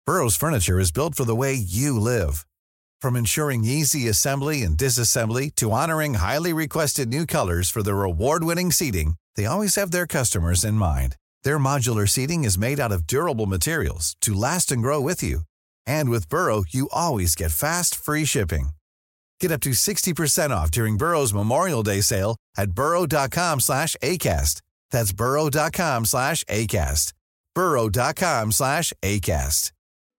Burrow's furniture is built for the way you live. From ensuring easy assembly and disassembly to honoring highly requested new colors for their award-winning seating, they always have their customers in mind. Their modular seating is made out of durable materials to last and grow with you. And with Burrow, you always get fast, free shipping. Get up to 60% off during Burrow's Memorial Day sale at burrow.com/ACAST. That's burrow.com/ACAST. burrow.com/ACAST.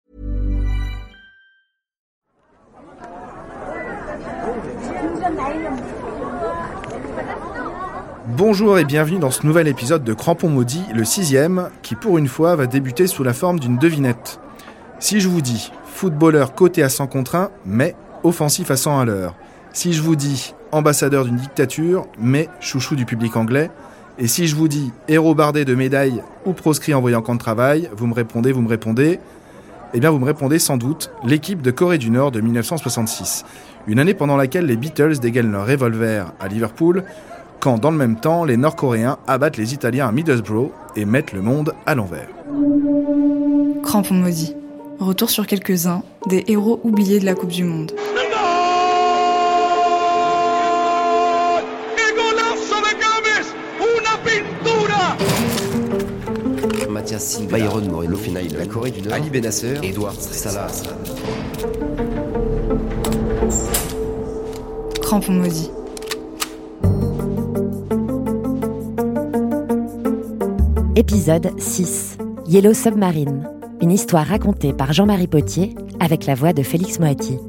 Bonjour et bienvenue dans ce nouvel épisode de Crampon Maudit, le 6e, qui pour une fois va débuter sous la forme d'une devinette. Si je vous dis footballeur coté à 100 contre 1, mais offensif à 100 à l'heure. Si je vous dis ambassadeur d'une dictature, mais chouchou du public anglais. Et si je vous dis héros bardé de médailles ou proscrit envoyé en camp de travail, vous me répondez. Eh bien vous me répondez sans doute l'équipe de Corée du Nord de 1966. Une année pendant laquelle les Beatles dégainent leur revolver à Liverpool, quand dans le même temps, les Nord-Coréens abattent les Italiens à Middlesbrough et mettent le monde à l'envers. Crampon maudit. Retour sur quelques-uns des héros oubliés de la Coupe du Monde. Mathias Silva, Byron Moreno, Fenaï, la Corée du Nord, Ali Benasser, Edouard Salah. Crampon maudit. Épisode 6. Yellow Submarine. Une histoire racontée par Jean-Marie Potier avec la voix de Félix Moati.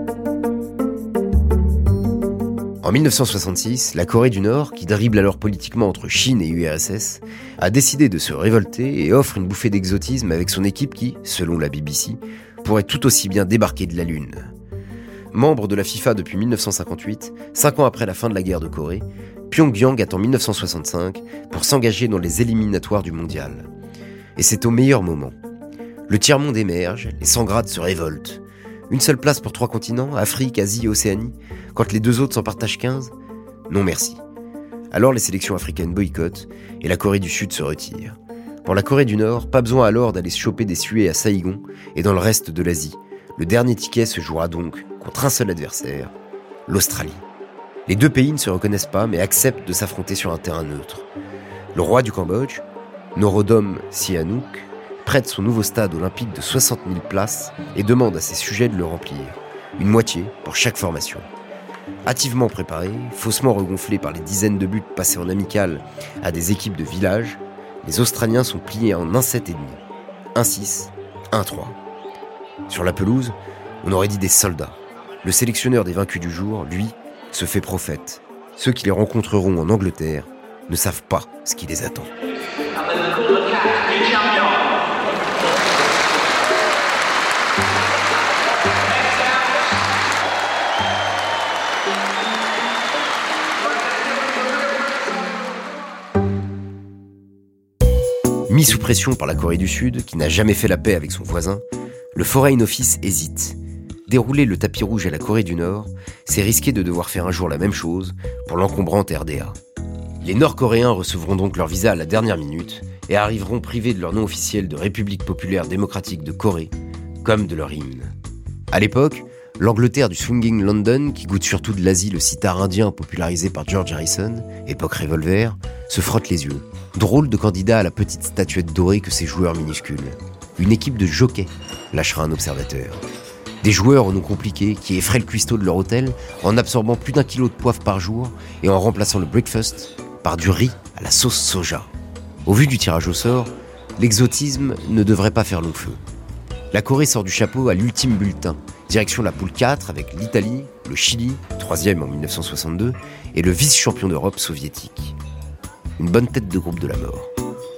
En 1966, la Corée du Nord, qui dribble alors politiquement entre Chine et URSS, a décidé de se révolter et offre une bouffée d'exotisme avec son équipe qui, selon la BBC, pourrait tout aussi bien débarquer de la Lune. Membre de la FIFA depuis 1958, 5 ans après la fin de la guerre de Corée, Pyongyang attend 1965 pour s'engager dans les éliminatoires du mondial. Et c'est au meilleur moment. Le tiers-monde émerge, les 100 grades se révoltent. Une seule place pour 3 continents, Afrique, Asie et Océanie, quand les 2 autres s'en partagent 15 ? Non merci. Alors les sélections africaines boycottent et la Corée du Sud se retire. Pour la Corée du Nord, pas besoin alors d'aller se choper des suées à Saïgon et dans le reste de l'Asie. Le dernier ticket se jouera donc contre un seul adversaire, l'Australie. Les 2 pays ne se reconnaissent pas mais acceptent de s'affronter sur un terrain neutre. Le roi du Cambodge, Norodom Sihanouk, prête son nouveau stade olympique de 60 000 places et demande à ses sujets de le remplir. Une moitié pour chaque formation. Hâtivement préparés, faussement regonflés par les dizaines de buts passés en amical à des équipes de village, les Australiens sont pliés en 1-7,5. 1-6, 1-3. Sur la pelouse, on aurait dit des soldats. Le sélectionneur des vaincus du jour, lui, se fait prophète. Ceux qui les rencontreront en Angleterre ne savent pas ce qui les attend. Mis sous pression par la Corée du Sud, qui n'a jamais fait la paix avec son voisin, le Foreign Office hésite. Dérouler le tapis rouge à la Corée du Nord, c'est risquer de devoir faire un jour la même chose pour l'encombrante RDA. Les Nord-Coréens recevront donc leur visa à la dernière minute et arriveront privés de leur nom officiel de République populaire démocratique de Corée, comme de leur hymne. À l'époque, l'Angleterre du swinging London, qui goûte surtout de l'Asie le sitar indien popularisé par George Harrison, époque revolver, se frotte les yeux. Drôle de candidat à la petite statuette dorée que ces joueurs minuscules. Une équipe de jockeys, lâchera un observateur. Des joueurs au nom compliqué qui effraient le cuistot de leur hôtel en absorbant plus d'1 kilo de poivre par jour et en remplaçant le breakfast par du riz à la sauce soja. Au vu du tirage au sort, l'exotisme ne devrait pas faire long feu. La Corée sort du chapeau à l'ultime bulletin, direction la poule 4 avec l'Italie, le Chili, 3e en 1962, et le vice-champion d'Europe soviétique. Une bonne tête de groupe de la mort.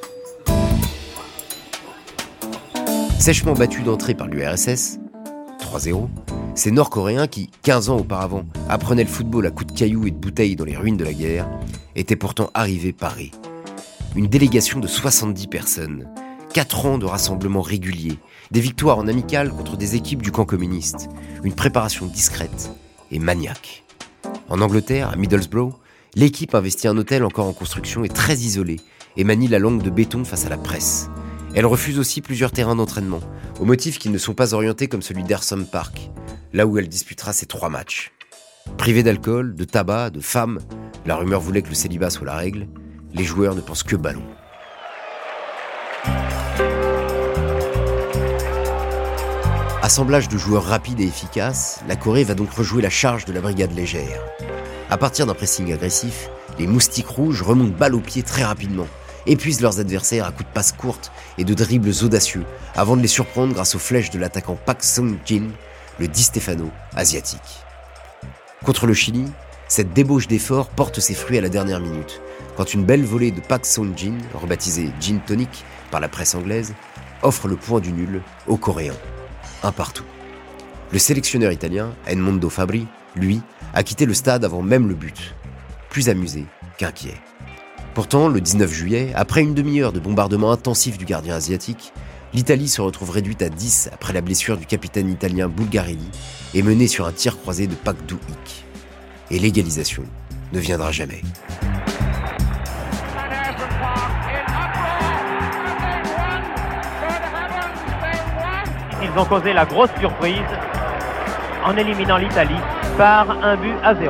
Sèchement battu d'entrée par l'URSS, 3-0, ces Nord-Coréens qui, 15 ans auparavant, apprenaient le football à coups de cailloux et de bouteilles dans les ruines de la guerre, étaient pourtant arrivés parés. Une délégation de 70 personnes, 4 ans de rassemblements réguliers, des victoires en amical contre des équipes du camp communiste, une préparation discrète et maniaque. En Angleterre, à Middlesbrough, l'équipe investit un hôtel encore en construction et très isolé et manie la langue de béton face à la presse. Elle refuse aussi plusieurs terrains d'entraînement, au motif qu'ils ne sont pas orientés comme celui d'Ersam Park, là où elle disputera ses 3 matchs. Privés d'alcool, de tabac, de femmes, la rumeur voulait que le célibat soit la règle, les joueurs ne pensent que ballon. Assemblage de joueurs rapides et efficaces, la Corée va donc rejouer la charge de la brigade légère. À partir d'un pressing agressif, les moustiques rouges remontent balle au pied très rapidement, épuisent leurs adversaires à coups de passes courtes et de dribbles audacieux, avant de les surprendre grâce aux flèches de l'attaquant Park Sung-jin, le Di Stefano asiatique. Contre le Chili, cette débauche d'effort porte ses fruits à la dernière minute, quand une belle volée de Park Sung-jin, rebaptisée Gin Tonic par la presse anglaise, offre le point du nul aux Coréens. 1-1. Le sélectionneur italien, Edmondo Fabri, lui, a quitté le stade avant même le but, plus amusé qu'inquiet. Pourtant, le 19 juillet, après une demi-heure de bombardement intensif du gardien asiatique, l'Italie se retrouve réduite à 10 après la blessure du capitaine italien Bulgarelli et menée sur un tir croisé de Park Do-ik. Et l'égalisation ne viendra jamais. Ils ont causé la grosse surprise en éliminant l'Italie par 1-0.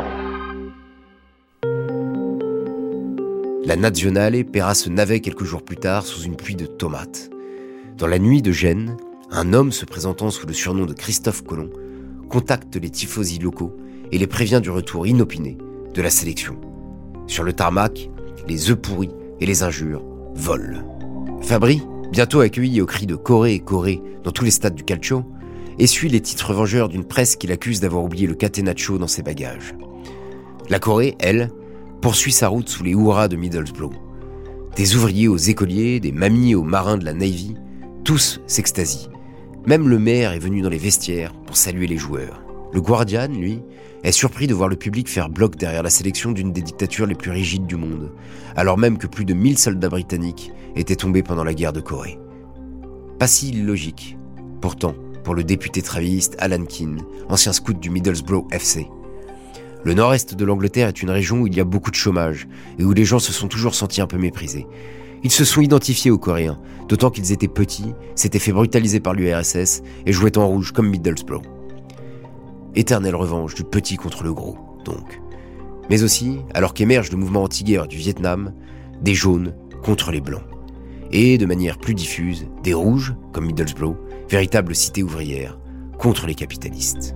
La Nazionale paiera ce navet quelques jours plus tard sous une pluie de tomates. Dans la nuit de Gênes, un homme se présentant sous le surnom de Christophe Colomb contacte les tifosi locaux et les prévient du retour inopiné de la sélection. Sur le tarmac, les œufs pourris et les injures volent. Fabri, bientôt accueilli au cri de Corée, Corée dans tous les stades du calcio, essuie les titres vengeurs d'une presse qui l'accuse d'avoir oublié le catenaccio dans ses bagages. La Corée, elle, poursuit sa route sous les hurrahs de Middlesbrough. Des ouvriers aux écoliers, des mamies aux marins de la Navy, tous s'extasient. Même le maire est venu dans les vestiaires pour saluer les joueurs. Le Guardian, lui, est surpris de voir le public faire bloc derrière la sélection d'une des dictatures les plus rigides du monde, alors même que plus de 1000 soldats britanniques étaient tombés pendant la guerre de Corée. Pas si illogique, pourtant, pour le député travailliste Alan Keane, ancien scout du Middlesbrough FC. Le nord-est de l'Angleterre est une région où il y a beaucoup de chômage et où les gens se sont toujours sentis un peu méprisés. Ils se sont identifiés aux Coréens, d'autant qu'ils étaient petits, s'étaient fait brutaliser par l'URSS et jouaient en rouge comme Middlesbrough. Éternelle revanche du petit contre le gros, donc. Mais aussi, alors qu'émerge le mouvement anti-guerre du Vietnam, des jaunes contre les blancs. Et, de manière plus diffuse, des rouges, comme Middlesbrough, véritable cité ouvrière, contre les capitalistes.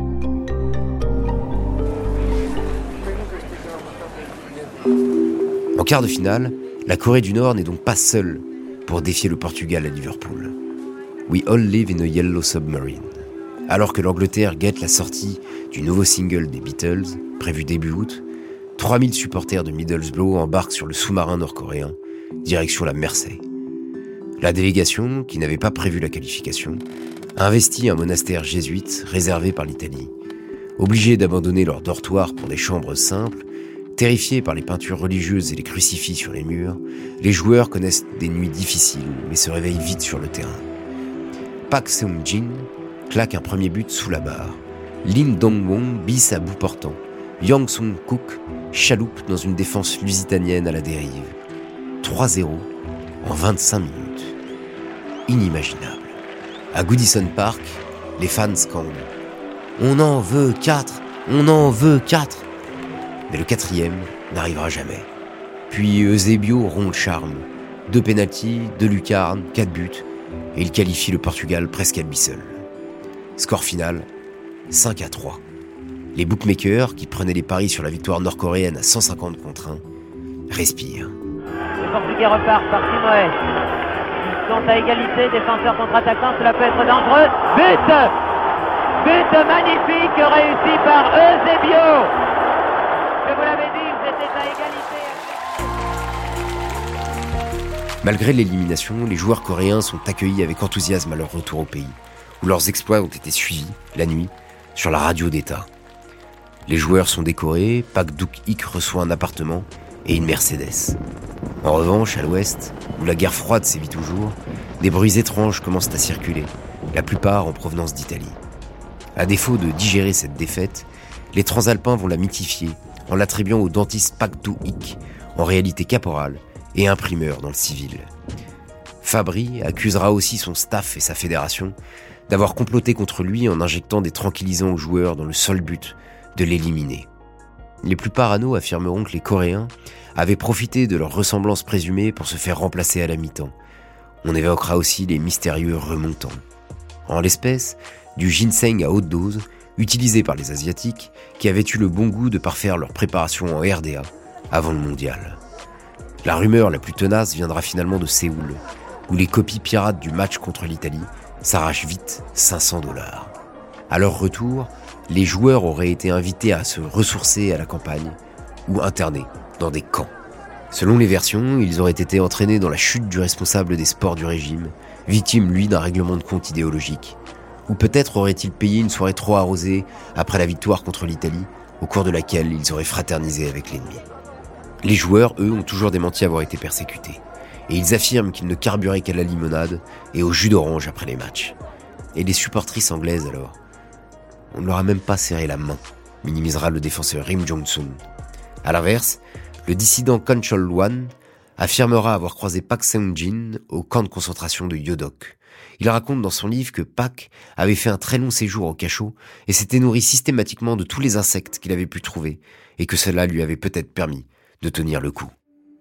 En quart de finale, la Corée du Nord n'est donc pas seule pour défier le Portugal à Liverpool. We all live in a yellow submarine. Alors que l'Angleterre guette la sortie du nouveau single des Beatles, prévu début août, 3000 supporters de Middlesbrough embarquent sur le sous-marin nord-coréen, direction la Mersey. La délégation, qui n'avait pas prévu la qualification, a investi un monastère jésuite réservé par l'Italie. Obligés d'abandonner leur dortoir pour des chambres simples, terrifiés par les peintures religieuses et les crucifix sur les murs, les joueurs connaissent des nuits difficiles, mais se réveillent vite sur le terrain. Park Sung-jin claque un premier but sous la barre. Lim Dong-won bisse à bout portant. Yang Sung-kook chaloupe dans une défense lusitanienne à la dérive. 3-0 en 25 minutes. Inimaginable. À Goodison Park, les fans scandent « On en veut 4 ! On en veut 4 !» Mais le 4e n'arrivera jamais. Puis Eusebio rompt le charme. 2 pénaltys, 2 lucarnes, 4 buts, et il qualifie le Portugal presque à lui seul. Score final, 5-3. Les bookmakers, qui prenaient les paris sur la victoire nord-coréenne à 150 contre 1, respirent. Les Portugais repartent par Timoès. Ils sont à égalité, défenseurs contre-attaquants, cela peut être dangereux. But magnifique réussi par Eusebio. Je vous l'avais dit, ils étaient à égalité. Malgré l'élimination, les joueurs coréens sont accueillis avec enthousiasme à leur retour au pays, où leurs exploits ont été suivis, la nuit, sur la radio d'État. Les joueurs sont décorés, Park Do-ik reçoit un appartement et une Mercedes. En revanche, à l'ouest, où la guerre froide sévit toujours, des bruits étranges commencent à circuler, la plupart en provenance d'Italie. À défaut de digérer cette défaite, les transalpins vont la mythifier en l'attribuant au dentiste Park Do-ik, en réalité caporal et imprimeur dans le civil. Fabry accusera aussi son staff et sa fédération d'avoir comploté contre lui en injectant des tranquillisants aux joueurs dans le seul but de l'éliminer. Les plus parano affirmeront que les Coréens avaient profité de leur ressemblance présumée pour se faire remplacer à la mi-temps. On évoquera aussi les mystérieux remontants. En l'espèce, du ginseng à haute dose, utilisé par les Asiatiques, qui avaient eu le bon goût de parfaire leur préparation en RDA avant le mondial. La rumeur la plus tenace viendra finalement de Séoul, où les copies pirates du match contre l'Italie s'arrachent vite $500. À leur retour, les joueurs auraient été invités à se ressourcer à la campagne ou internés dans des camps. Selon les versions, ils auraient été entraînés dans la chute du responsable des sports du régime, victime lui d'un règlement de compte idéologique. Ou peut-être auraient-ils payé une soirée trop arrosée après la victoire contre l'Italie, au cours de laquelle ils auraient fraternisé avec l'ennemi. Les joueurs, eux, ont toujours démenti avoir été persécutés. Et ils affirment qu'ils ne carburaient qu'à la limonade et au jus d'orange après les matchs. Et les supportrices anglaises alors ? On ne leur a même pas serré la main, minimisera le défenseur Rim Jong-sun. À l'inverse, le dissident Kang Chol-hwan affirmera avoir croisé Park Seung-jin au camp de concentration de Yodok. Il raconte dans son livre que Park avait fait un très long séjour au cachot et s'était nourri systématiquement de tous les insectes qu'il avait pu trouver et que cela lui avait peut-être permis de tenir le coup.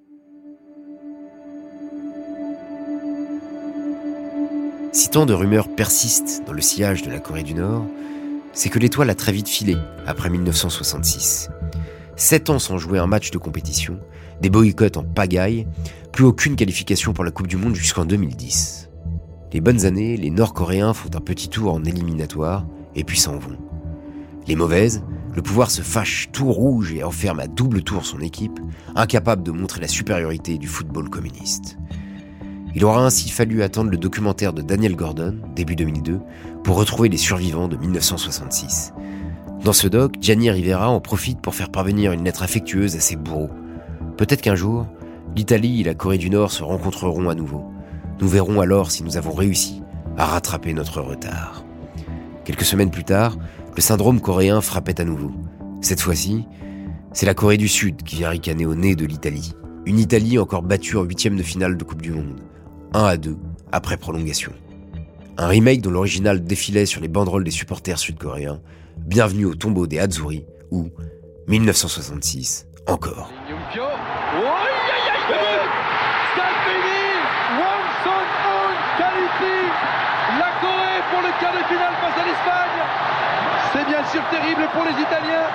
Si tant de rumeurs persistent dans le sillage de la Corée du Nord, c'est que l'étoile a très vite filé après 1966. 7 ans sans jouer un match de compétition, des boycotts en pagaille, plus aucune qualification pour la Coupe du Monde jusqu'en 2010. Les bonnes années, les Nord-Coréens font un petit tour en éliminatoire et puis s'en vont. Les mauvaises, le pouvoir se fâche tout rouge et enferme à double tour son équipe, incapable de montrer la supériorité du football communiste. Il aura ainsi fallu attendre le documentaire de Daniel Gordon, début 2002, pour retrouver les survivants de 1966. Dans ce doc, Gianni Rivera en profite pour faire parvenir une lettre affectueuse à ses bourreaux. Peut-être qu'un jour, l'Italie et la Corée du Nord se rencontreront à nouveau. Nous verrons alors si nous avons réussi à rattraper notre retard. Quelques semaines plus tard, le syndrome coréen frappait à nouveau. Cette fois-ci, c'est la Corée du Sud qui vient ricaner au nez de l'Italie. Une Italie encore battue en 8e de finale de Coupe du Monde. 1-2 après prolongation. Un remake dont l'original défilait sur les banderoles des supporters sud-coréens. Bienvenue au tombeau des Hatsuri ou 1966 encore. La Corée pour le quart de finale face à l'Espagne. C'est bien sûr terrible pour les Italiens.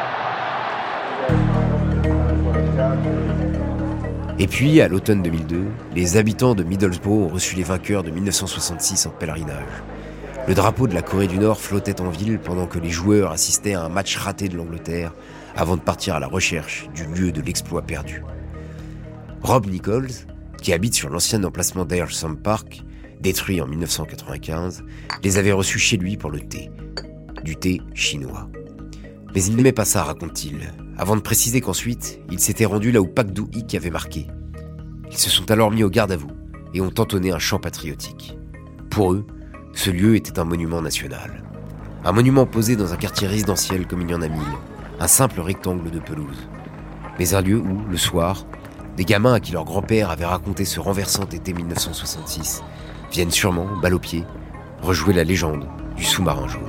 Et puis, à l'automne 2002, les habitants de Middlesbrough ont reçu les vainqueurs de 1966 en pèlerinage. Le drapeau de la Corée du Nord flottait en ville pendant que les joueurs assistaient à un match raté de l'Angleterre avant de partir à la recherche du lieu de l'exploit perdu. Rob Nichols, qui habite sur l'ancien emplacement d'Ayrsham Park, détruit en 1995, les avait reçus chez lui pour le thé. Du thé chinois. Mais il n'aimait pas ça, raconte-t-il, avant de préciser qu'ensuite, il s'était rendu là où Park Do-hik avait marqué. Ils se sont alors mis au garde à vous et ont entonné un chant patriotique. Pour eux, ce lieu était un monument national. Un monument posé dans un quartier résidentiel comme il y en a 1000, un simple rectangle de pelouse. Mais un lieu où, le soir, des gamins à qui leur grand-père avait raconté ce renversant été 1966 viennent sûrement, balle au pied, rejouer la légende du sous-marin jaune.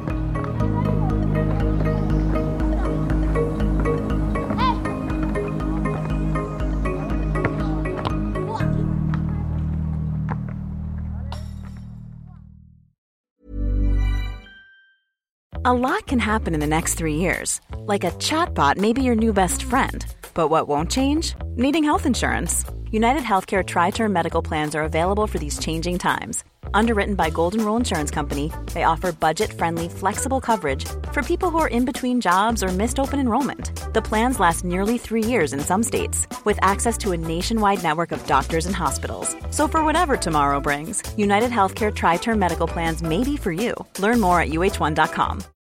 A lot can happen in the next 3 years. Like a chatbot may be your new best friend. But what won't change? Needing health insurance. United Healthcare Tri-Term Medical Plans are available for these changing times. Underwritten by Golden Rule Insurance Company, they offer budget-friendly, flexible coverage for people who are in between jobs or missed open enrollment. The plans last nearly 3 years in some states, with access to a nationwide network of doctors and hospitals. So for whatever tomorrow brings, United Healthcare Tri-Term Medical Plans may be for you. Learn more at uh1.com.